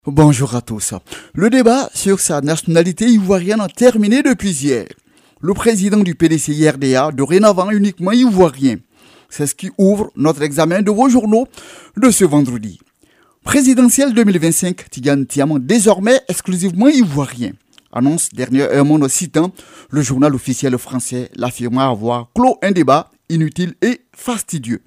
Bonjour à tous. Le débat sur sa nationalité ivoirienne a terminé depuis hier. Le président du PDCI-RDA, dorénavant uniquement ivoirien. C'est ce qui ouvre notre examen de vos journaux de ce vendredi. Présidentiel 2025, Tidjane Thiam, désormais exclusivement ivoirien. Annonce dernièrement citant le journal officiel français, l'affirmant avoir clos un débat inutile et fastidieux.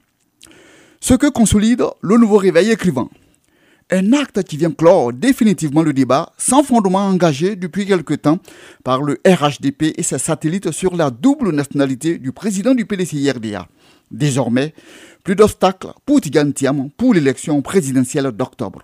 Ce que consolide le nouveau réveil écrivant. Un acte qui vient clore définitivement le débat sans fondement engagé depuis quelque temps par le RHDP et ses satellites sur la double nationalité du président du PDCI-RDA. Désormais, plus d'obstacles pour Tidjane Thiam pour l'élection présidentielle d'octobre.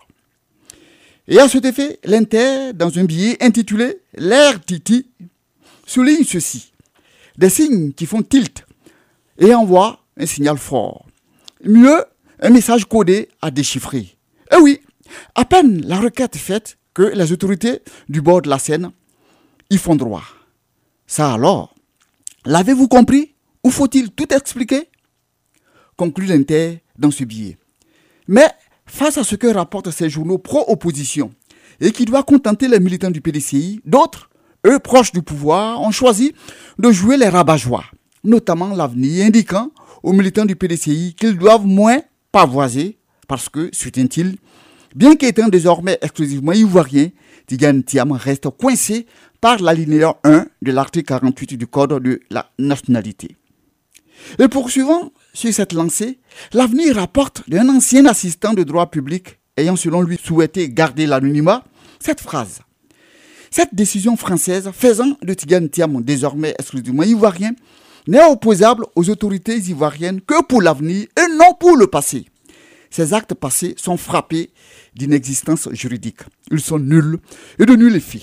Et à cet effet, l'Inter, dans un billet intitulé « L'ère Titi », souligne ceci. Des signes qui font tilt et envoient un signal fort. Mieux, un message codé à déchiffrer. Eh oui, à peine la requête faite que les autorités du bord de la Seine y font droit. Ça alors, l'avez-vous compris ou faut-il tout expliquer? Conclut l'Inter dans ce billet. Mais face à ce que rapportent ces journaux pro-opposition et qui doit contenter les militants du PDCI, d'autres, eux proches du pouvoir, ont choisi de jouer les rabat-joie, notamment l'Avenir, indiquant aux militants du PDCI qu'ils doivent moins pavoiser parce que, soutient-il, bien qu'étant désormais exclusivement ivoirien, Tidjane Thiam reste coincé par l'alinéa 1 de l'article 48 du Code de la nationalité. Et poursuivant sur cette lancée, l'Avenir rapporte d'un ancien assistant de droit public ayant selon lui souhaité garder l'anonymat cette phrase. Cette décision française faisant de Tidjane Thiam désormais exclusivement ivoirien n'est opposable aux autorités ivoiriennes que pour l'avenir et non pour le passé. Ces actes passés sont frappés d'inexistence juridique. Ils sont nuls et de nul effet.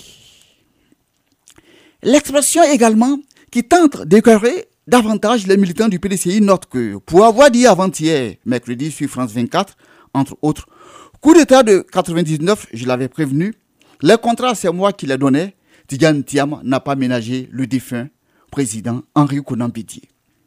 L'expression également qui tente d'éclairer davantage les militants du PDCI note que, pour avoir dit avant-hier, mercredi sur France 24, entre autres, coup d'état de 99, je l'avais prévenu, les contrats c'est moi qui les donnais, Tidjane Thiam n'a pas ménagé le défunt président Henri Konan Bédié.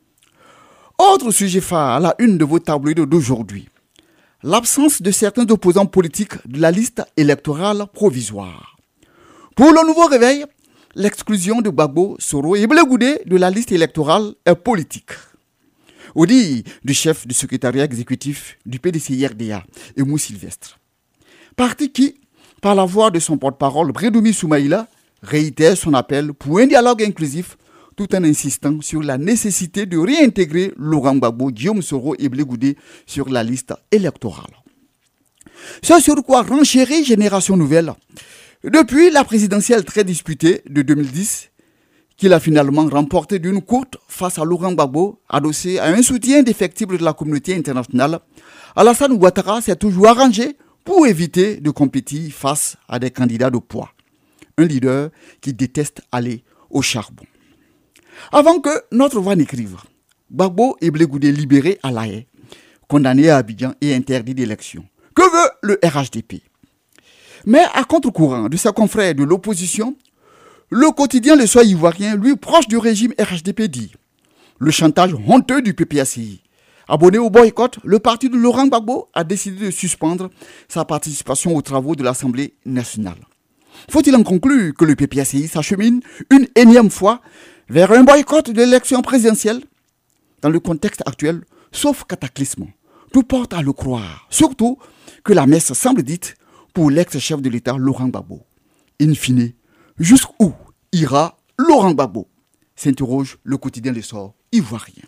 Autre sujet phare à la une de vos tabloïds d'aujourd'hui. L'absence de certains opposants politiques de la liste électorale provisoire. Pour le nouveau réveil, l'exclusion de Gbagbo, Soro et Blé Goudé de la liste électorale est politique. Au dit du chef du secrétariat exécutif du PDCI-RDA, Emou Sylvestre. Parti qui, par la voix de son porte-parole Brédoumi Soumaïla, réitère son appel pour un dialogue inclusif tout en insistant sur la nécessité de réintégrer Laurent Gbagbo, Guillaume Soro et Blé Goudé sur la liste électorale. Ce sur quoi renchérit Génération Nouvelle, depuis la présidentielle très disputée de 2010, qu'il a finalement remportée d'une courte face à Laurent Gbagbo, adossé à un soutien indéfectible de la communauté internationale, Alassane Ouattara s'est toujours arrangé pour éviter de compétir face à des candidats de poids. Un leader qui déteste aller au charbon. Avant que notre voix n'écrive, Gbagbo et Blé Goudé libérés à La Haye, condamnés à Abidjan et interdits d'élection. Que veut le RHDP? Mais à contre-courant de ses confrères de l'opposition, le quotidien Le Soir ivoirien, lui proche du régime RHDP, dit le chantage honteux du PPACI. Abonné au boycott, le parti de Laurent Gbagbo a décidé de suspendre sa participation aux travaux de l'Assemblée nationale. Faut-il en conclure que le PPACI s'achemine une énième fois vers un boycott de l'élection présidentielle? Dans le contexte actuel, sauf cataclysme, tout porte à le croire, surtout que la messe semble dite pour l'ex-chef de l'État Laurent Gbagbo. In fine, jusqu'où ira Laurent Gbagbo? S'interroge le quotidien Le Soir ivoirien.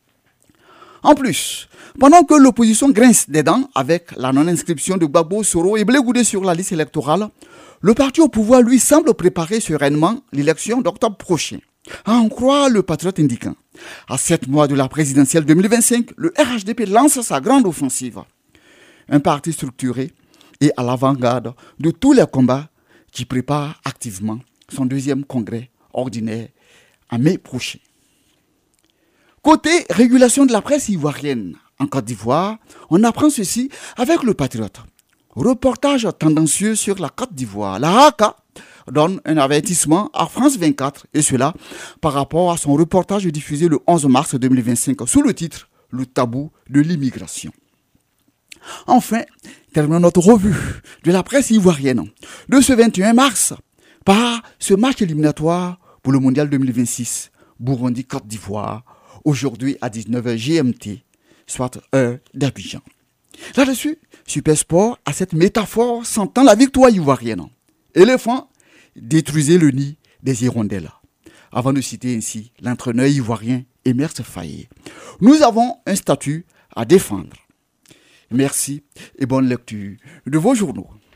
En plus, pendant que l'opposition grince des dents avec la non-inscription de Gbagbo, Soro et Blé Goudé sur la liste électorale, le parti au pouvoir, lui, semble préparer sereinement l'élection d'octobre prochain. À en croire le patriote indiquant. À 7 mois de la présidentielle 2025, le RHDP lance sa grande offensive. Un parti structuré et à l'avant-garde de tous les combats qui prépare activement son deuxième congrès ordinaire en mai prochain. Côté régulation de la presse ivoirienne, en Côte d'Ivoire, on apprend ceci avec le patriote. Reportage tendancieux sur la Côte d'Ivoire. La HACA donne un avertissement à France 24, et cela par rapport à son reportage diffusé le 11 mars 2025 sous le titre « Le tabou de l'immigration ». Enfin, terminons notre revue de la presse ivoirienne de ce 21 mars par ce match éliminatoire pour le Mondial 2026, Burundi-Côte d'Ivoire, aujourd'hui à 19h GMT, soit heure d'Abidjan. Là-dessus, Super Sport a cette métaphore sentant la victoire ivoirienne. Éléphant, détruisez le nid des hirondelles. Avant de citer ainsi l'entraîneur ivoirien Emerse Faé. Nous avons un statut à défendre. Merci et bonne lecture de vos journaux.